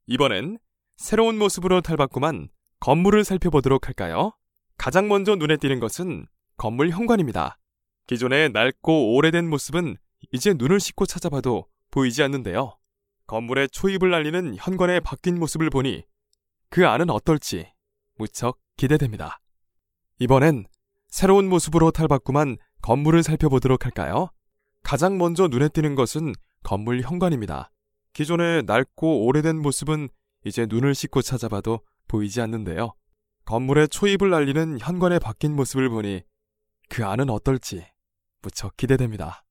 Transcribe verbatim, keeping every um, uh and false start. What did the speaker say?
이번엔 새로운 모습으로 탈바꿈한 건물을 살펴보도록 할까요? 가장 먼저 눈에 띄는 것은 건물 현관입니다. 기존의 낡고 오래된 모습은 이제 눈을 씻고 찾아봐도 보이지 않는데요. 건물의 초입을 알리는 현관의 바뀐 모습을 보니 그 안은 어떨지 무척 기대됩니다. 이번엔 새로운 모습으로 탈바꿈한 건물을 살펴보도록 할까요? 가장 먼저 눈에 띄는 것은 건물 현관입니다. 기존의 낡고 오래된 모습은 이제 눈을 씻고 찾아봐도 보이지 않는데요. 건물의 초입을 알리는 현관의 바뀐 모습을 보니 그 안은 어떨지 무척 기대됩니다.